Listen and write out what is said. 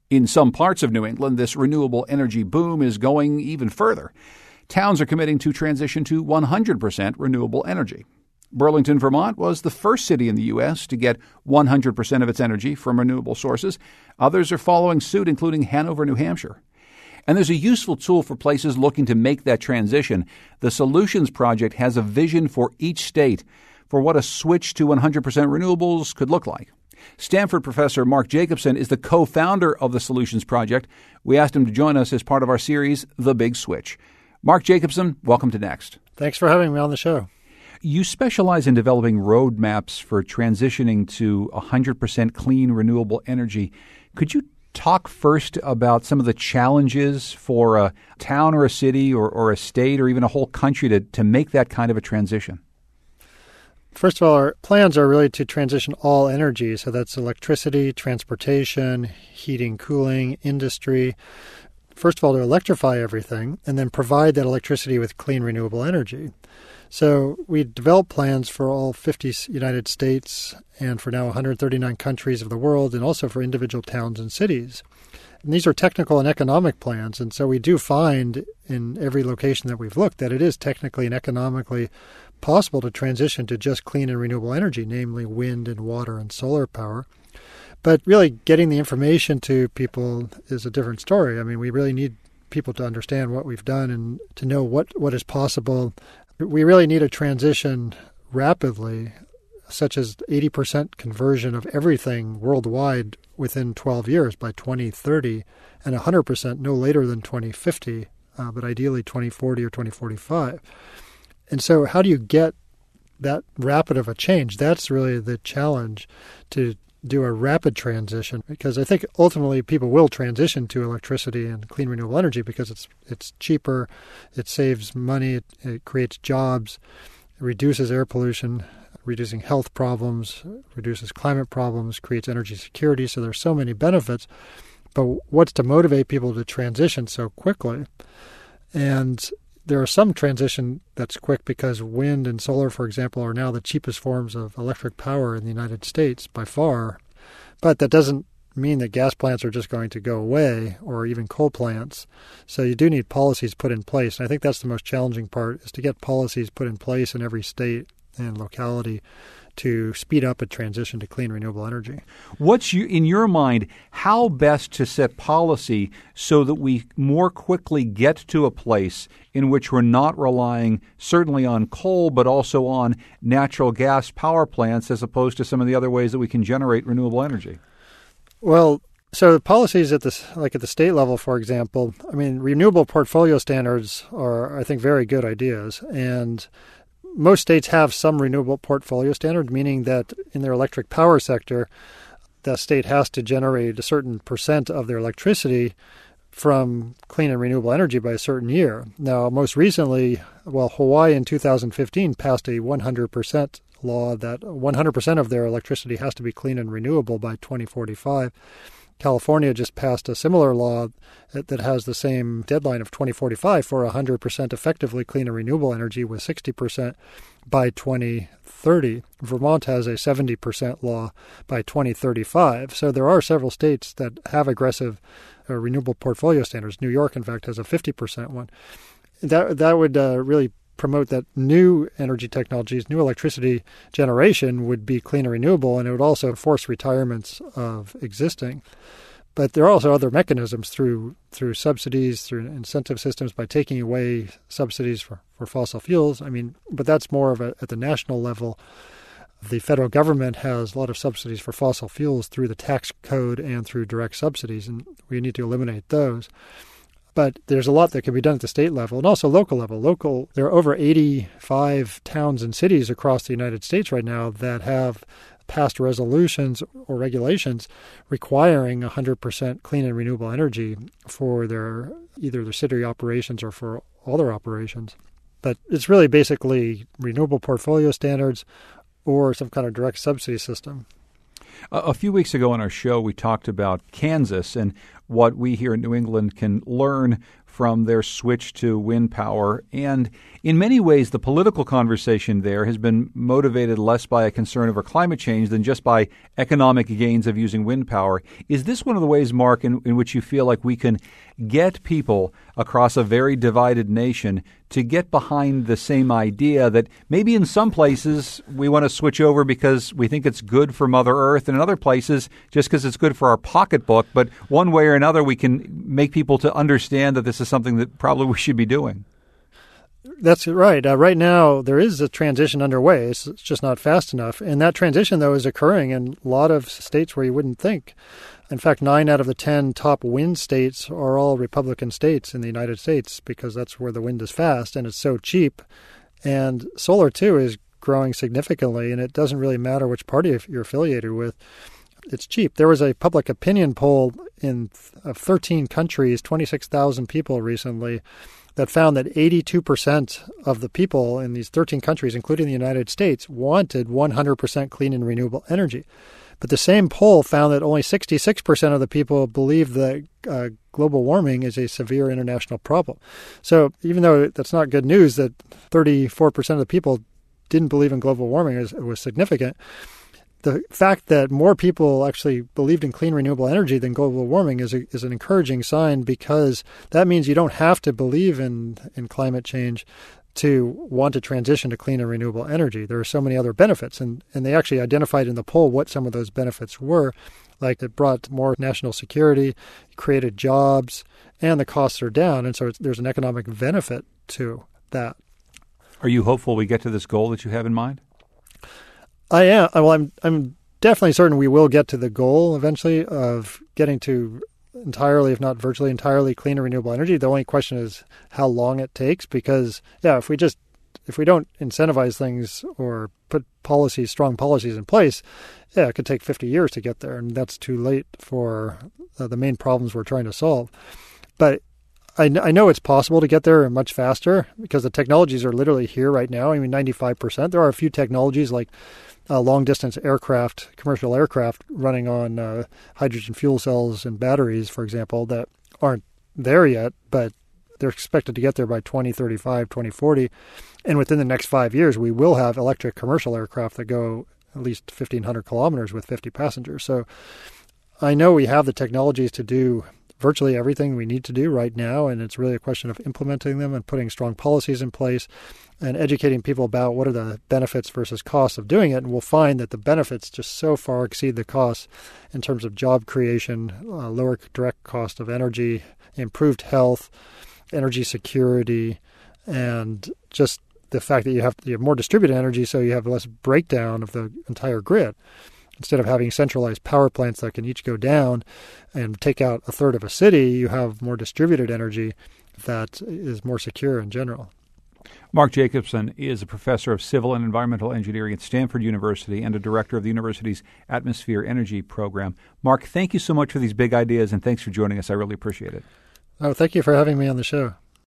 In some parts of New England, this renewable energy boom is going even further. Towns are committing to transition to 100% renewable energy. Burlington, Vermont was the first city in the U.S. to get 100% of its energy from renewable sources. Others are following suit, including Hanover, New Hampshire. And there's a useful tool for places looking to make that transition. The Solutions Project has a vision for each state for what a switch to 100% renewables could look like. Stanford professor Mark Jacobson is the co-founder of the Solutions Project. We asked him to join us as part of our series, The Big Switch. Mark Jacobson, welcome to Next. Thanks for having me on the show. You specialize in developing roadmaps for transitioning to 100% clean, renewable energy. Could you talk first about some of the challenges for a town or a city or a state or even a whole country to make that kind of a transition? First of all, our plans are really to transition all energy. So that's electricity, transportation, heating, cooling, industry. First of all, to electrify everything and then provide that electricity with clean, renewable energy. So we developed plans for all 50 United States and for now 139 countries of the world and also for individual towns and cities. And these are technical and economic plans. And so we do find in every location that we've looked that it is technically and economically possible to transition to just clean and renewable energy, namely wind and water and solar power. But really getting the information to people is a different story. I mean, we really need people to understand what we've done and to know what is possible. We really need a transition rapidly, such as 80% conversion of everything worldwide within 12 years by 2030 and 100% no later than 2050, but ideally 2040 or 2045. And so how do you get that rapid of a change? That's really the challenge, to do a rapid transition, because I think ultimately people will transition to electricity and clean renewable energy because it's cheaper, it saves money, it creates jobs, it reduces air pollution, reducing health problems, reduces climate problems, creates energy security. So there's so many benefits. But what's to motivate people to transition so quickly? And there are some transition that's quick because wind and solar, for example, are now the cheapest forms of electric power in the United States by far. But that doesn't mean that gas plants are just going to go away, or even coal plants. So you do need policies put in place. And I think that's the most challenging part, is to get policies put in place in every state and locality to speed up a transition to clean renewable energy. What's in your mind, how best to set policy so that we more quickly get to a place in which we're not relying certainly on coal, but also on natural gas power plants as opposed to some of the other ways that we can generate renewable energy? Well, so the policies at the state level, for example, I mean, renewable portfolio standards are, I think, very good ideas. And most states have some renewable portfolio standard, meaning that in their electric power sector, the state has to generate a certain percent of their electricity from clean and renewable energy by a certain year. Now, most recently, Hawaii in 2015 passed a 100% law that 100% of their electricity has to be clean and renewable by 2045. California just passed a similar law that has the same deadline of 2045 for 100% effectively clean and renewable energy with 60% by 2030. Vermont has a 70% law by 2035. So there are several states that have aggressive renewable portfolio standards. New York, in fact, has a 50% one. That would really promote that new energy technologies, new electricity generation would be clean and renewable, and it would also force retirements of existing. But there are also other mechanisms through subsidies, through incentive systems, by taking away subsidies for fossil fuels. I mean, but that's more of at the national level. The federal government has a lot of subsidies for fossil fuels through the tax code and through direct subsidies, and we need to eliminate those. But there's a lot that can be done at the state level and also local level. There are over 85 towns and cities across the United States right now that have passed resolutions or regulations requiring 100% clean and renewable energy for either their city operations or for all their operations. But it's really basically renewable portfolio standards or some kind of direct subsidy system. A few weeks ago on our show, we talked about Kansas, and what we here in New England can learn from their switch to wind power. And in many ways, the political conversation there has been motivated less by a concern over climate change than just by economic gains of using wind power. Is this one of the ways, Mark, in which you feel like we can get people across a very divided nation to get behind the same idea that maybe in some places we want to switch over because we think it's good for Mother Earth, and in other places just because it's good for our pocketbook, but one way or another we can make people to understand that this is something that probably we should be doing? That's right. Right now, there is a transition underway. It's just not fast enough. And that transition, though, is occurring in a lot of states where you wouldn't think. In fact, 9 out of the 10 top wind states are all Republican states in the United States because that's where the wind is fast and it's so cheap. And solar, too, is growing significantly, and it doesn't really matter which party you're affiliated with. It's cheap. There was a public opinion poll of 13 countries, 26,000 people recently, that found that 82% of the people in these 13 countries, including the United States, wanted 100% clean and renewable energy. But the same poll found that only 66% of the people believe that global warming is a severe international problem. So even though that's not good news that 34% of the people didn't believe in global warming was significant, the fact that more people actually believed in clean renewable energy than global warming is an encouraging sign, because that means you don't have to believe in climate change to want to transition to clean and renewable energy. There are so many other benefits, and they actually identified in the poll what some of those benefits were, like it brought more national security, created jobs, and the costs are down, and so there's an economic benefit to that. Are you hopeful we get to this goal that you have in mind? I am. Well, I'm definitely certain we will get to the goal eventually of getting to entirely, if not virtually entirely, clean and renewable energy. The only question is how long it takes, because if we don't incentivize things or put strong policies in place, it could take 50 years to get there, and that's too late for the main problems we're trying to solve. But I know it's possible to get there much faster because the technologies are literally here right now. I mean, 95%. There are a few technologies like long-distance aircraft, commercial aircraft running on hydrogen fuel cells and batteries, for example, that aren't there yet, but they're expected to get there by 2035, 2040. And within the next 5 years, we will have electric commercial aircraft that go at least 1,500 kilometers with 50 passengers. So I know we have the technologies to do virtually everything we need to do right now, and it's really a question of implementing them and putting strong policies in place and educating people about what are the benefits versus costs of doing it. And we'll find that the benefits just so far exceed the costs in terms of job creation, lower direct cost of energy, improved health, energy security, and just the fact that you have more distributed energy, so you have less breakdown of the entire grid. Instead of having centralized power plants that can each go down and take out a third of a city, you have more distributed energy that is more secure in general. Mark Jacobson is a professor of civil and environmental engineering at Stanford University and a director of the university's Atmosphere Energy Program. Mark, thank you so much for these big ideas, and thanks for joining us. I really appreciate it. Oh, thank you for having me on the show.